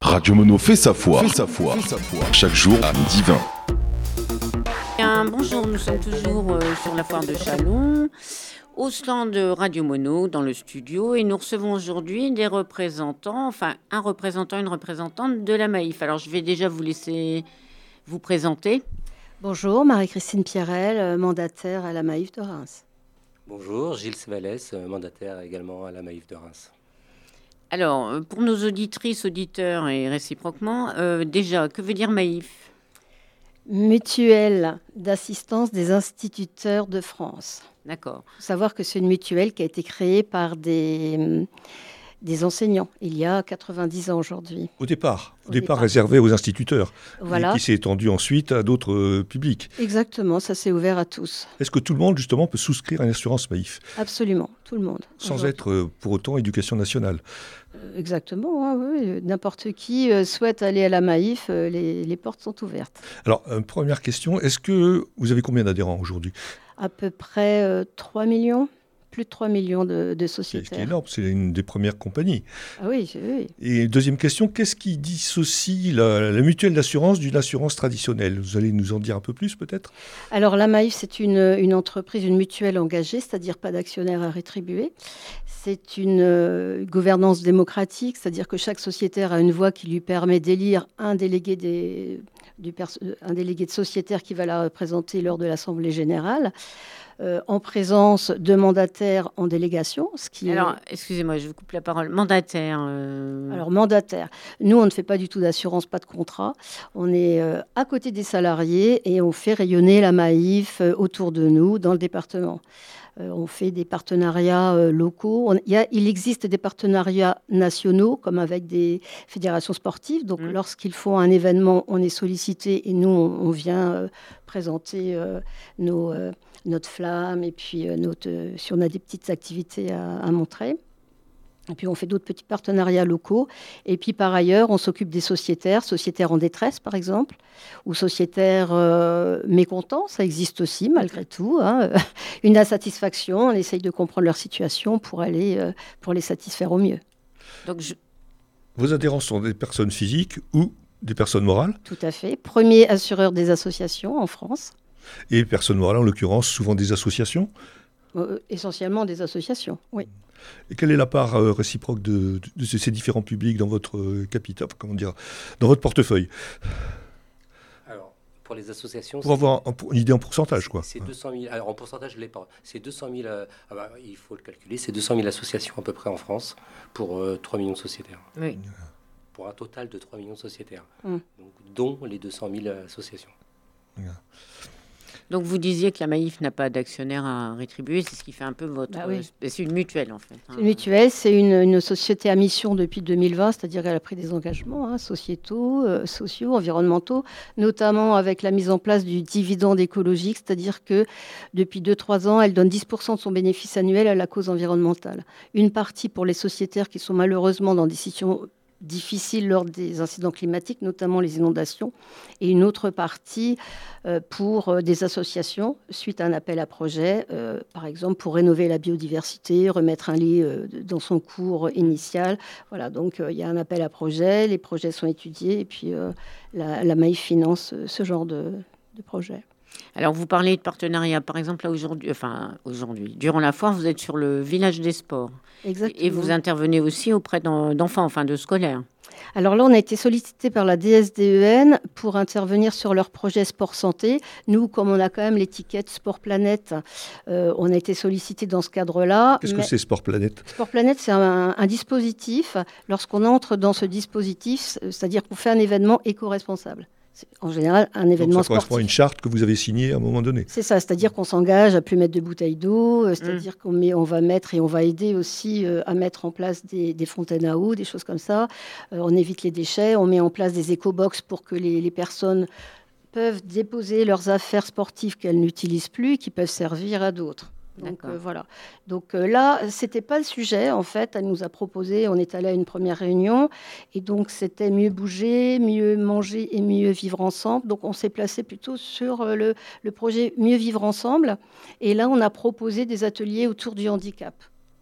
Radio Mono fait sa foi. Chaque jour à midi 20. Bonjour, nous sommes toujours sur la foire de Chalon, au stand de Radio Mono, dans le studio, et nous recevons aujourd'hui des représentants, enfin un représentant, une représentante de la Maïf. Alors je vais déjà vous laisser vous présenter. Bonjour, Marie-Christine Pierrel, mandataire à la Maïf de Reims. Bonjour, Gilles Sévalès, mandataire également à la Maïf de Reims. Alors, pour nos auditrices, auditeurs et réciproquement, déjà, que veut dire Maïf ? Mutuelle d'assistance des instituteurs de France. D'accord. Il faut savoir que c'est une mutuelle qui a été créée par des enseignants il y a 90 ans aujourd'hui. Au départ réservé aux instituteurs, voilà. Et qui s'est étendu ensuite à d'autres publics. Exactement, ça s'est ouvert à tous. Est-ce que tout le monde, justement, peut souscrire à une assurance Maïf ? Absolument, tout le monde. Sans être, pour autant, éducation nationale. Exactement, hein, oui. N'importe qui souhaite aller à la Maïf, les portes sont ouvertes. Alors, première question, est-ce que vous avez combien d'adhérents aujourd'hui ? À peu près 3 millions. Plus de 3 millions de sociétaires. Ce qui est énorme, c'est une des premières compagnies. Ah oui, oui. Et deuxième question, qu'est-ce qui dissocie la mutuelle d'assurance d'une assurance traditionnelle ? Vous allez nous en dire un peu plus peut-être ? Alors la Maïf, c'est une entreprise, une mutuelle engagée, c'est-à-dire pas d'actionnaires à rétribuer. C'est une gouvernance démocratique, c'est-à-dire que chaque sociétaire a une voix qui lui permet d'élire un délégué de sociétaire qui va la représenter lors de l'Assemblée générale. En présence de mandataires en délégation. Alors, excusez-moi, je vous coupe la parole. Mandataire. Alors, mandataire. Nous, on ne fait pas du tout d'assurance, pas de contrat. On est à côté des salariés et on fait rayonner la Maïf autour de nous, dans le département. On fait des partenariats locaux. Il existe des partenariats nationaux, comme avec des fédérations sportives. Donc, lorsqu'ils font un événement, on est sollicité et nous, on vient présenter notre flamme et puis si on a des petites activités à montrer. Et puis on fait d'autres petits partenariats locaux. Et puis par ailleurs, on s'occupe des sociétaires en détresse par exemple, ou sociétaires mécontents, ça existe aussi malgré tout. Hein. Une insatisfaction, on essaye de comprendre leur situation pour les satisfaire au mieux. Donc Vos adhérents sont des personnes physiques ou des personnes morales ? Tout à fait. Premier assureur des associations en France. Et personnes morales, en l'occurrence, souvent des associations ? Essentiellement des associations, oui. Et quelle est la part réciproque de ces différents publics dans votre capital, dans votre portefeuille ? Alors, pour les associations... Pour avoir une idée en pourcentage, quoi. C'est 200 000... Alors, en pourcentage, je ne l'ai pas. C'est 200 000... il faut le calculer. C'est 200 000 associations à peu près en France pour 3 millions de sociétaires. Oui. Pour un total de 3 millions de sociétaires. Donc, dont les 200 000 associations. Donc vous disiez que la Maïf n'a pas d'actionnaire à rétribuer, c'est ce qui fait un peu votre... oui. C'est une mutuelle en fait. C'est une mutuelle, c'est une société à mission depuis 2020, c'est-à-dire qu'elle a pris des engagements sociétaux, sociaux, environnementaux, notamment avec la mise en place du dividende écologique, c'est-à-dire que depuis 2-3 ans, elle donne 10% de son bénéfice annuel à la cause environnementale. Une partie pour les sociétaires qui sont malheureusement dans des situations difficiles lors des incidents climatiques, notamment les inondations, et une autre partie pour des associations suite à un appel à projet, par exemple pour rénover la biodiversité, remettre un lit dans son cours initial. Voilà, donc il y a un appel à projet, les projets sont étudiés et puis la Maïf finance ce genre de projet. Alors, vous parlez de partenariat. Par exemple, là, aujourd'hui, durant la foire, vous êtes sur le village des sports. Exactement. Et vous intervenez aussi auprès d'enfants, de scolaires. Alors là, on a été sollicité par la DSDEN pour intervenir sur leur projet Sport Santé. Nous, comme on a quand même l'étiquette Sport Planète, on a été sollicité dans ce cadre-là. Qu'est-ce que c'est Sport Planète ? Sport Planète, c'est un dispositif. Lorsqu'on entre dans ce dispositif, c'est-à-dire qu'on fait un événement éco-responsable. C'est en général un événement sportif. Ça correspond à une charte que vous avez signée à un moment donné. C'est ça, c'est-à-dire qu'on s'engage à plus mettre de bouteilles d'eau, c'est-à-dire on va mettre et on va aider aussi à mettre en place des fontaines à eau, des choses comme ça. On évite les déchets, on met en place des éco-box pour que les personnes peuvent déposer leurs affaires sportives qu'elles n'utilisent plus et qui peuvent servir à d'autres. Donc voilà. Donc là, c'était pas le sujet en fait. Elle nous a proposé, on est allé à une première réunion et donc c'était mieux bouger, mieux manger et mieux vivre ensemble. Donc on s'est placé plutôt sur le projet mieux vivre ensemble. Et là, on a proposé des ateliers autour du handicap.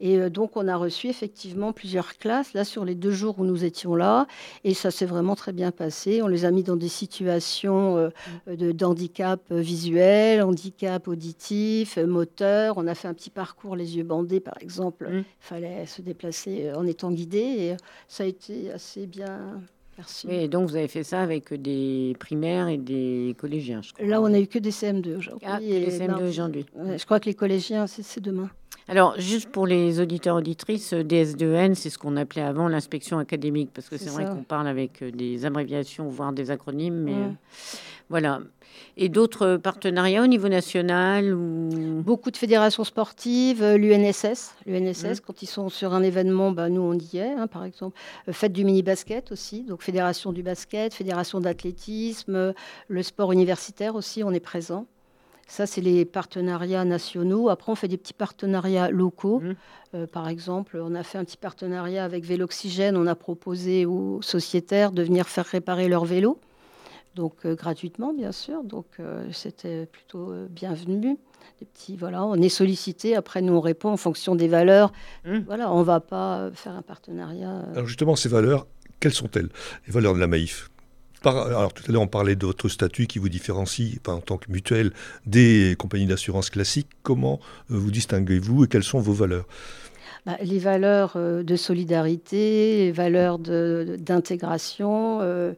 Et donc, on a reçu effectivement plusieurs classes, là, sur les 2 jours où nous étions là. Et ça s'est vraiment très bien passé. On les a mis dans des situations d'handicap visuel, handicap auditif, moteur. On a fait un petit parcours les yeux bandés, par exemple. Il fallait se déplacer en étant guidé. Et ça a été assez bien... Merci. Et donc, vous avez fait ça avec des primaires et des collégiens, je crois. Là, on n'a eu que des CM2 aujourd'hui. Ah, que des CM2 aujourd'hui. Ouais, je crois que les collégiens, c'est demain. Alors, juste pour les auditeurs auditrices, DS2N, c'est ce qu'on appelait avant l'inspection académique, parce que c'est vrai qu'on parle avec des abréviations, voire des acronymes, mais voilà. Et d'autres partenariats au niveau national ou... Beaucoup de fédérations sportives, l'UNSS, quand ils sont sur un événement, nous on y est, par exemple. Fête du mini-basket aussi, donc fédération du basket, fédération d'athlétisme, le sport universitaire aussi, on est présent. Ça, c'est les partenariats nationaux. Après, on fait des petits partenariats locaux. Par exemple, on a fait un petit partenariat avec Véloxygène. On a proposé aux sociétaires de venir faire réparer leur vélo. Donc, gratuitement, bien sûr. Donc, c'était plutôt bienvenu. Des petits, voilà, on est sollicité. Après, nous, on répond en fonction des valeurs. Voilà, on ne va pas faire un partenariat. Alors, justement, ces valeurs, quelles sont-elles? Les valeurs de la Maïf? Alors, tout à l'heure, on parlait de votre statut qui vous différencie en tant que mutuelle des compagnies d'assurance classiques. Comment vous distinguez-vous et quelles sont vos valeurs? Les valeurs de solidarité, les valeurs d'intégration.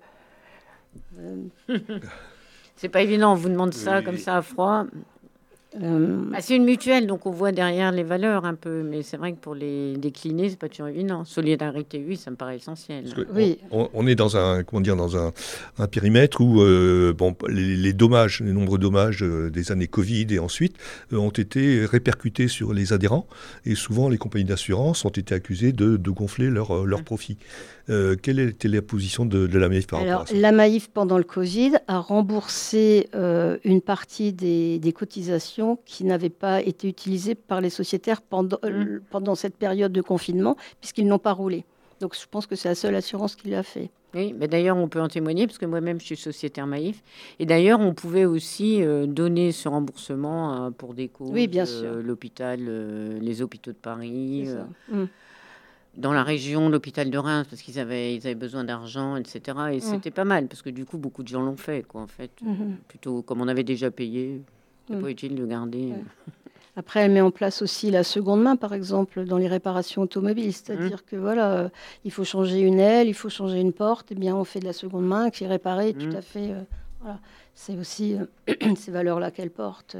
C'est pas évident, on vous demande ça comme ça à froid. C'est une mutuelle, donc on voit derrière les valeurs un peu, mais c'est vrai que pour les décliner, c'est pas toujours évident. Solidarité, oui, ça me paraît essentiel. Oui. On est dans un périmètre où les dommages, les nombreux dommages des années Covid et ensuite ont été répercutés sur les adhérents, et souvent les compagnies d'assurance ont été accusées de gonfler leurs profits. Quelle était la position de la Maïf par rapport à ça? La Maïf, pendant le Covid, a remboursé une partie des cotisations qui n'avaient pas été utilisées par les sociétaires pendant cette période de confinement, puisqu'ils n'ont pas roulé. Donc, je pense que c'est la seule assurance qui l'a fait. Oui, mais d'ailleurs, on peut en témoigner, parce que moi-même, je suis sociétaire Maïf. Et d'ailleurs, on pouvait aussi donner ce remboursement pour des causes. Oui, bien sûr. L'hôpital, les hôpitaux de Paris... dans la région, l'hôpital de Reims, parce qu'ils avaient besoin d'argent, etc. Et c'était pas mal, parce que du coup, beaucoup de gens l'ont fait, quoi, en fait. Plutôt, comme on avait déjà payé, c'est pas utile de garder. Après, elle met en place aussi la seconde main, par exemple, dans les réparations automobiles. C'est-à-dire que, voilà, il faut changer une aile, il faut changer une porte, eh bien, on fait de la seconde main qui est réparée, tout à fait... voilà. C'est aussi ces valeurs-là qu'elle porte.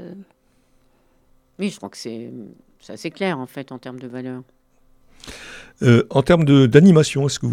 Oui, je crois que c'est assez clair, en fait, en termes de valeurs. En termes d'animation, est-ce que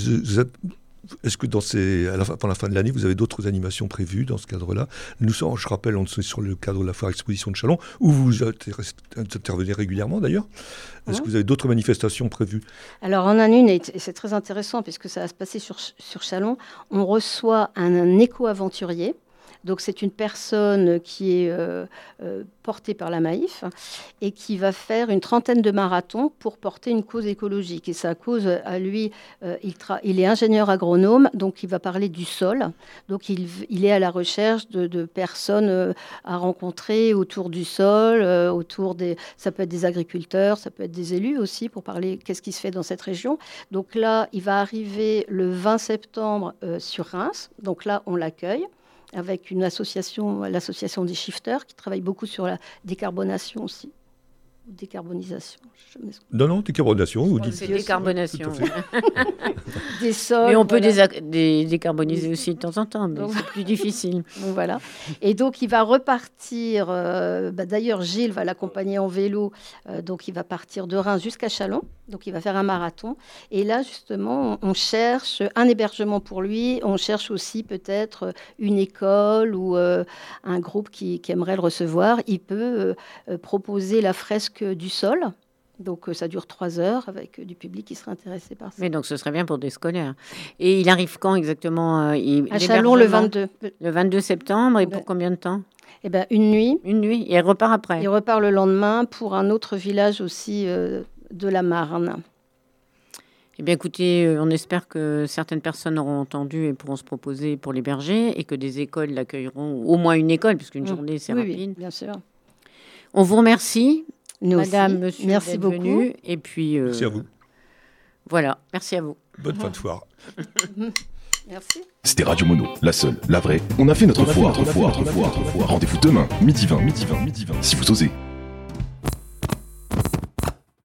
est-ce que pour la fin de l'année, vous avez d'autres animations prévues dans ce cadre-là? Je rappelle, on est sur le cadre de la foire exposition de Châlons, où vous intervenez régulièrement d'ailleurs. Est-ce que vous avez d'autres manifestations prévues? Alors, on en a une, et c'est très intéressant, puisque ça va se passer sur Châlons. On reçoit un éco-aventurier. Donc, c'est une personne qui est portée par la Maïf et qui va faire une trentaine de marathons pour porter une cause écologique. Et sa cause, à lui, il est ingénieur agronome, donc il va parler du sol. Donc, il est à la recherche de personnes à rencontrer autour du sol, ça peut être des agriculteurs, ça peut être des élus aussi, pour parler qu'est-ce qui se fait dans cette région. Donc là, il va arriver le 20 septembre sur Reims. Donc là, on l'accueille avec une association, l'association des shifters, qui travaille beaucoup sur la décarbonation aussi. Décarbonisation. Non, décarbonation. Vous dites c'est décarbonation. Des sols. Mais on peut décarboniser aussi de temps en temps, mais c'est plus difficile. Donc, voilà. Et donc, il va repartir. D'ailleurs, Gilles va l'accompagner en vélo. Donc, il va partir de Reims jusqu'à Châlons. Donc, il va faire un marathon. Et là, justement, on cherche un hébergement pour lui. On cherche aussi peut-être une école ou un groupe qui aimerait le recevoir. Il peut proposer la fresque du sol. Donc, ça dure 3 heures avec du public qui serait intéressé par ça. Mais donc, ce serait bien pour des scolaires. Et il arrive quand exactement à Châlons, le 22. Le 22 septembre. Et pour combien de temps? Eh bien, une nuit. Une nuit. Et elle repart après? Il repart le lendemain pour un autre village aussi de la Marne. Eh bien, écoutez, on espère que certaines personnes auront entendu et pourront se proposer pour l'héberger et que des écoles l'accueilleront, au moins une école, puisqu'une journée, c'est rapide. Oui, bien sûr. On vous remercie. Nous Madame, aussi. monsieur, Merci d'être beaucoup. venus. Et puis, Merci à vous. voilà, merci à vous. Bonne fin de foire. Merci. C'était Radio Mono, la seule, la vraie. On a fait notre foire. Rendez-vous demain, midi 20. Si vous osez.